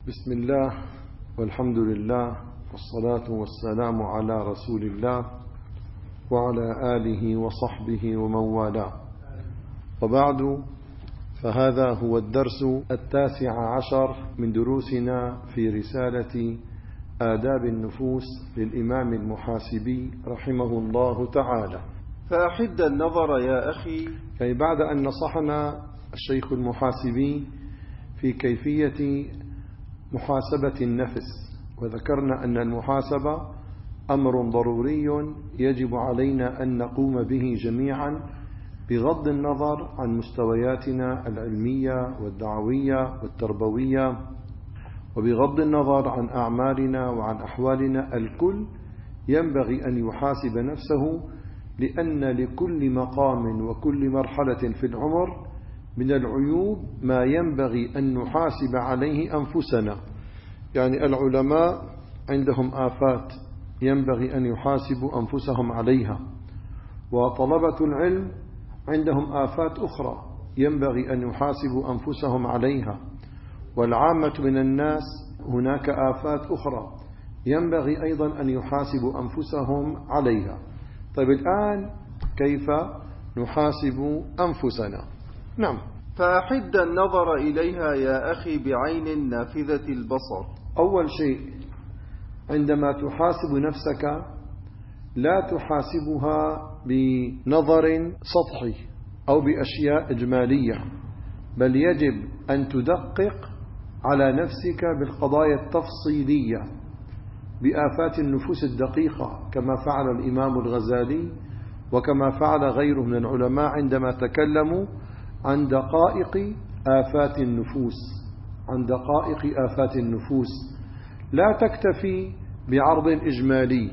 بسم الله والحمد لله والصلاة والسلام على رسول الله وعلى آله وصحبه ومن والاه، وبعد، فهذا هو الدرس 19 من دروسنا في رسالة آداب النفوس للإمام المحاسبي رحمه الله تعالى. فأحد النظر يا أخي، يعني بعد أن نصحنا الشيخ المحاسبي في كيفية محاسبة النفس، وذكرنا أن المحاسبة أمر ضروري يجب علينا أن نقوم به جميعا بغض النظر عن مستوياتنا العلمية والدعوية والتربوية، وبغض النظر عن أعمالنا وعن أحوالنا. الكل ينبغي أن يحاسب نفسه، لأن لكل مقام وكل مرحلة في العمر من العيوب ما ينبغي أن نحاسب عليه أنفسنا. يعني العلماء عندهم آفات ينبغي أن يحاسبوا أنفسهم عليها، وطلبة العلم عندهم آفات أخرى ينبغي أن يحاسبوا أنفسهم عليها، والعامة من الناس هناك آفات أخرى ينبغي أيضا أن يحاسبوا أنفسهم عليها. طيب، الآن كيف نحاسب أنفسنا؟ نعم. فأحد النظر إليها يا أخي بعين نافذة البصر. أول شيء، عندما تحاسب نفسك لا تحاسبها بنظر سطحي أو بأشياء إجمالية، بل يجب أن تدقق على نفسك بالقضايا التفصيلية بآفات النفوس الدقيقة، كما فعل الإمام الغزالي وكما فعل غيره من العلماء عندما تكلموا عن دقائق آفات النفوس. عن دقائق آفات النفوس لا تكتفي بعرض إجمالي،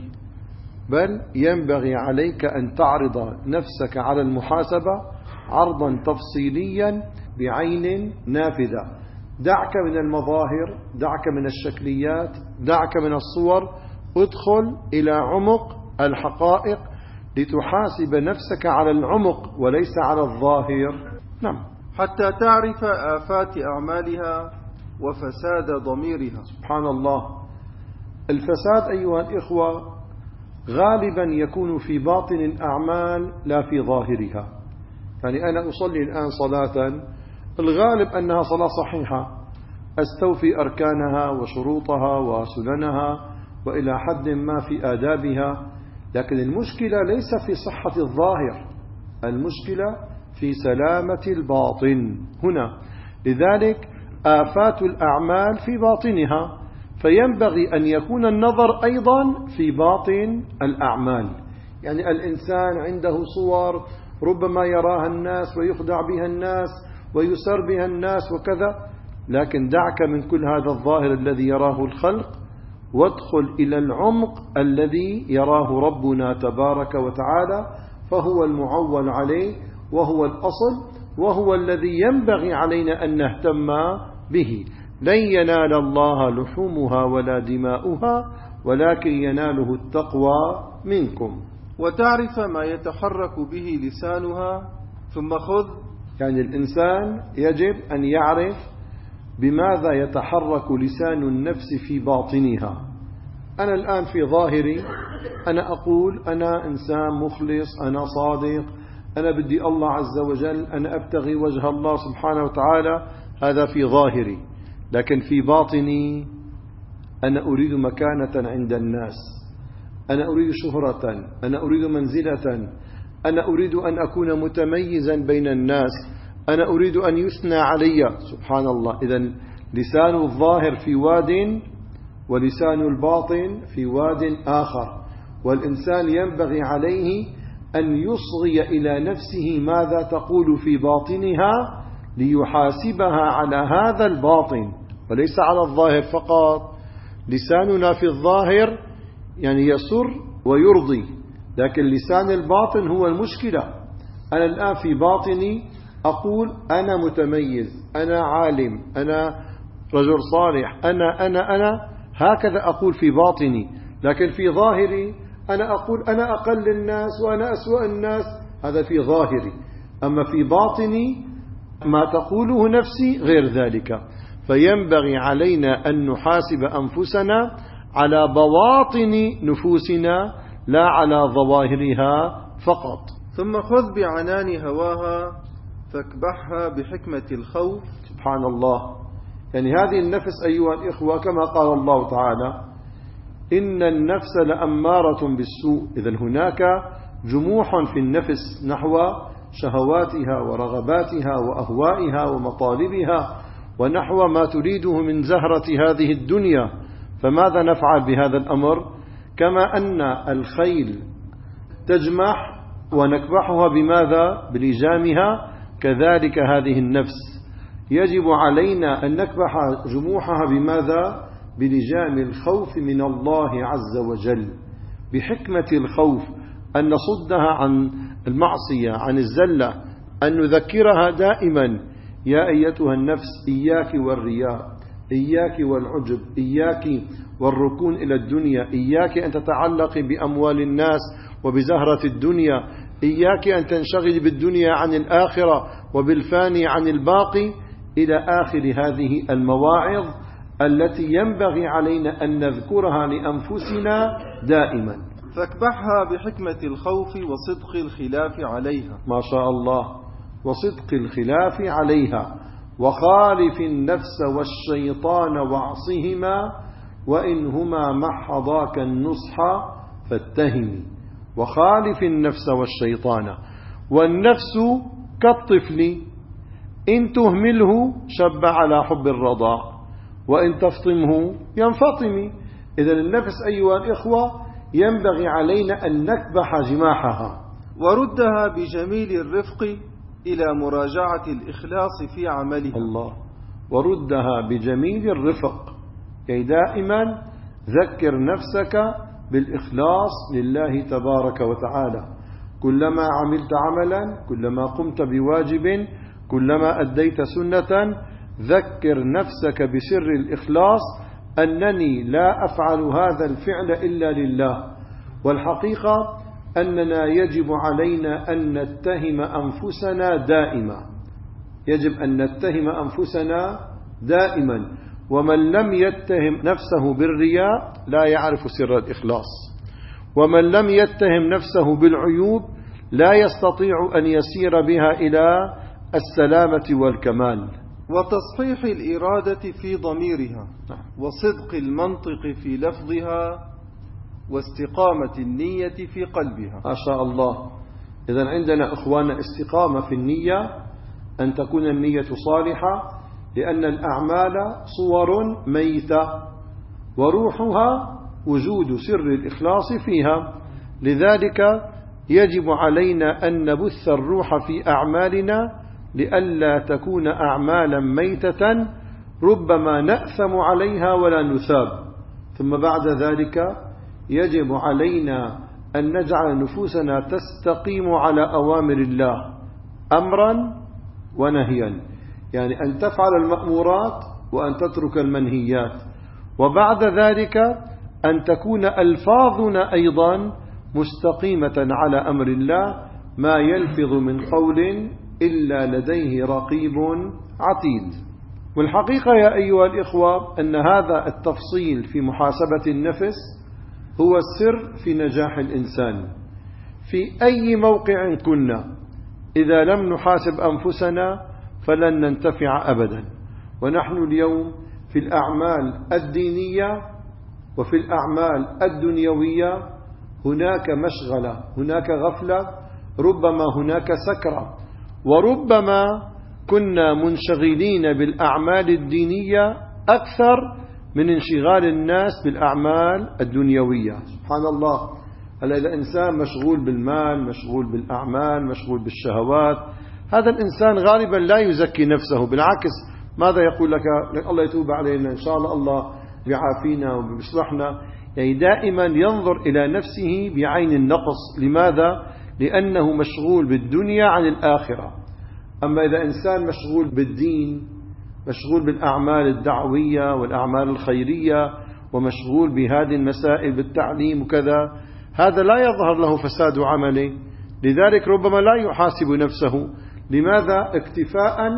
بل ينبغي عليك أن تعرض نفسك على المحاسبة عرضا تفصيليا بعين نافذة. دعك من المظاهر، دعك من الشكليات، دعك من الصور، ادخل إلى عمق الحقائق لتحاسب نفسك على العمق وليس على الظاهر. نعم. حتى تعرف آفات أعمالها وفساد ضميرها. سبحان الله. الفساد أيها الإخوة غالبا يكون في باطن الأعمال لا في ظاهرها. يعني أنا أصلي الآن صلاة الغالب أنها صلاة صحيحة، أستوفي أركانها وشروطها وسننها وإلى حد ما في آدابها، لكن المشكلة ليس في صحة الظاهر، المشكلة في سلامة الباطن هنا. لذلك آفات الأعمال في باطنها، فينبغي أن يكون النظر أيضا في باطن الأعمال. يعني الإنسان عنده صور ربما يراها الناس ويخدع بها الناس ويسر بها الناس وكذا، لكن دعك من كل هذا الظاهر الذي يراه الخلق، وادخل إلى العمق الذي يراه ربنا تبارك وتعالى، فهو المعول عليه وهو الأصل وهو الذي ينبغي علينا أن نهتم به. لن ينال الله لحومها ولا دماؤها ولكن يناله التقوى منكم. وتعرف ما يتحرك به لسانها، ثم خذ. يعني الإنسان يجب أن يعرف بماذا يتحرك لسان النفس في باطنها. أنا الآن في ظاهري أنا أقول أنا إنسان مخلص، أنا صادق، أنا بدي الله عز وجل، أنا أبتغي وجه الله سبحانه وتعالى، هذا في ظاهري. لكن في باطني أنا أريد مكانة عند الناس، أنا أريد شهرة، أنا أريد منزلة، أنا أريد أن أكون متميزا بين الناس، أنا أريد أن يثنى علي. سبحان الله. إذن لسان الظاهر في واد ولسان الباطن في واد آخر، والإنسان ينبغي عليه أن يصغي إلى نفسه ماذا تقول في باطنها ليحاسبها على هذا الباطن وليس على الظاهر فقط. لساننا في الظاهر يعني يسر ويرضي، لكن لسان الباطن هو المشكلة. أنا الآن في باطني أقول أنا متميز، أنا عالم، أنا رجل صالح، أنا هكذا أقول في باطني، لكن في ظاهري أنا أقول أنا أقل الناس وأنا أسوأ الناس، هذا في ظاهري. أما في باطني ما تقوله نفسي غير ذلك. فينبغي علينا أن نحاسب أنفسنا على بواطن نفوسنا لا على ظواهرها فقط. ثم خذ بعنان هواها فاكبحها بحكمة الخوف. سبحان الله. يعني هذه النفس أيها الإخوة كما قال الله تعالى إن النفس لأمارة بالسوء. إذن هناك جموح في النفس نحو شهواتها ورغباتها وأهوائها ومطالبها ونحو ما تريده من زهرة هذه الدنيا. فماذا نفعل بهذا الأمر؟ كما أن الخيل تجمح ونكبحها بماذا؟ بلجامها، كذلك هذه النفس يجب علينا أن نكبح جموحها بماذا؟ بلجام الخوف من الله عز وجل، بحكمة الخوف، أن نصدها عن المعصية، عن الزلة، أن نذكرها دائما يا أيتها النفس إياك والرياء، إياك والعجب، إياك والركون إلى الدنيا، إياك أن تتعلق بأموال الناس وبزهرة الدنيا، إياك أن تنشغل بالدنيا عن الآخرة وبالفاني عن الباقي، إلى آخر هذه المواعظ التي ينبغي علينا أن نذكرها لأنفسنا دائما. فاكبحها بحكمة الخوف وصدق الخلاف عليها. ما شاء الله. وصدق الخلاف عليها. وخالف النفس والشيطان واعصهما وإن هما محضاك النصح فاتهمي. وخالف النفس والشيطان. والنفس كالطفل إن تهمله شب على حب الرضاع وإن تفطمه ينفطم. إذا النفس أيها الإخوة ينبغي علينا أن نكبح جماحها وردها بجميل الرفق إلى مراجعة الإخلاص في عملها. الله. وردها بجميل الرفق، يعني دائما ذكر نفسك بالإخلاص لله تبارك وتعالى. كلما عملت عملا، كلما قمت بواجب، كلما أديت سنة، ذكر نفسك بسر الإخلاص أنني لا أفعل هذا الفعل إلا لله. والحقيقة أننا يجب علينا أن نتهم أنفسنا دائما، يجب أن نتهم أنفسنا دائما. ومن لم يتهم نفسه بالرياء لا يعرف سر الإخلاص، ومن لم يتهم نفسه بالعيوب لا يستطيع أن يسير بها إلى السلامة والكمال. وتصحيح الإرادة في ضميرها، وصدق المنطق في لفظها، واستقامة النية في قلبها. ما شاء الله. إذن عندنا إخواننا استقامة في النية، أن تكون النية صالحة، لأن الأعمال صور ميتة وروحها وجود سر الإخلاص فيها. لذلك يجب علينا أن نبث الروح في أعمالنا لئلا تكون أعمالا ميتة ربما نأثم عليها ولا نثاب. ثم بعد ذلك يجب علينا أن نجعل نفوسنا تستقيم على أوامر الله أمرا ونهيا، يعني أن تفعل المأمورات وأن تترك المنهيات. وبعد ذلك أن تكون ألفاظنا أيضا مستقيمة على أمر الله، ما يلفظ من قول إلا لديه رقيب عتيد. والحقيقة يا أيها الإخوة أن هذا التفصيل في محاسبة النفس هو السر في نجاح الإنسان في أي موقع كنا. إذا لم نحاسب أنفسنا فلن ننتفع أبدا. ونحن اليوم في الأعمال الدينية وفي الأعمال الدنيوية هناك مشغلة، هناك غفلة، ربما هناك سكرة، وربما كنا منشغلين بالأعمال الدينية أكثر من انشغال الناس بالأعمال الدنيوية. سبحان الله. هلا إذا إنسان مشغول بالمال، مشغول بالأعمال، مشغول بالشهوات، هذا الإنسان غالبا لا يزكي نفسه، بالعكس ماذا يقول لك؟ الله يتوب علينا، إن شاء الله يعافينا ويصلحنا. يعني دائما ينظر إلى نفسه بعين النقص. لماذا؟ لأنه مشغول بالدنيا عن الآخرة. أما إذا إنسان مشغول بالدين، مشغول بالأعمال الدعوية والأعمال الخيرية، ومشغول بهذه المسائل بالتعليم وكذا، هذا لا يظهر له فساد عمله. لذلك ربما لا يحاسب نفسه. لماذا؟ اكتفاء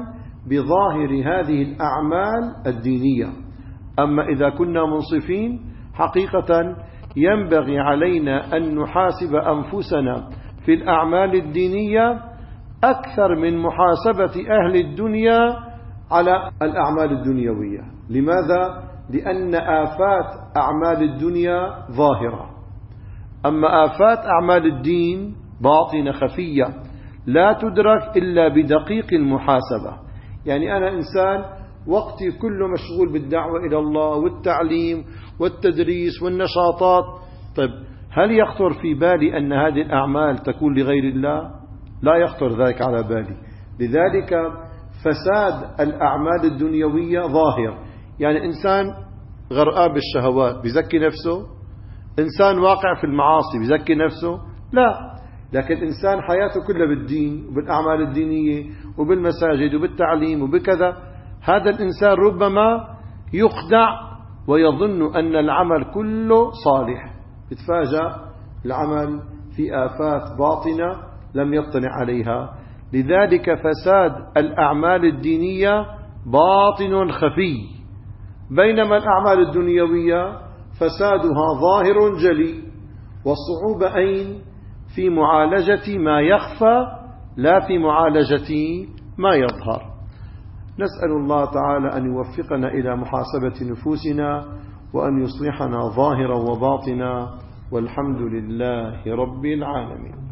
بظاهر هذه الأعمال الدينية. أما إذا كنا منصفين حقيقة ينبغي علينا أن نحاسب أنفسنا في الأعمال الدينية أكثر من محاسبة أهل الدنيا على الأعمال الدنيوية. لماذا؟ لأن آفات أعمال الدنيا ظاهرة، أما آفات أعمال الدين باطنة خفية لا تدرك إلا بدقيق المحاسبة. يعني أنا إنسان وقتي كله مشغول بالدعوة إلى الله والتعليم والتدريس والنشاطات، طيب هل يخطر في بالي أن هذه الأعمال تكون لغير الله؟ لا يخطر ذلك على بالي. لذلك فساد الأعمال الدنيوية ظاهر. يعني إنسان غرقان بالشهوات بيزكي نفسه؟ إنسان واقع في المعاصي بيزكي نفسه؟ لا. لكن إنسان حياته كلها بالدين وبالأعمال الدينية وبالمساجد وبالتعليم وبكذا، هذا الإنسان ربما يخدع ويظن أن العمل كله صالح، يتفاجأ العمل في آفات باطنة لم يطلع عليها. لذلك فساد الأعمال الدينية باطن خفي، بينما الأعمال الدنيوية فسادها ظاهر جلي. والصعوبة أين؟ في معالجة ما يخفى لا في معالجة ما يظهر. نسأل الله تعالى أن يوفقنا إلى محاسبة نفوسنا وأن يصلحنا ظاهرا وباطنا، والحمد لله رب العالمين.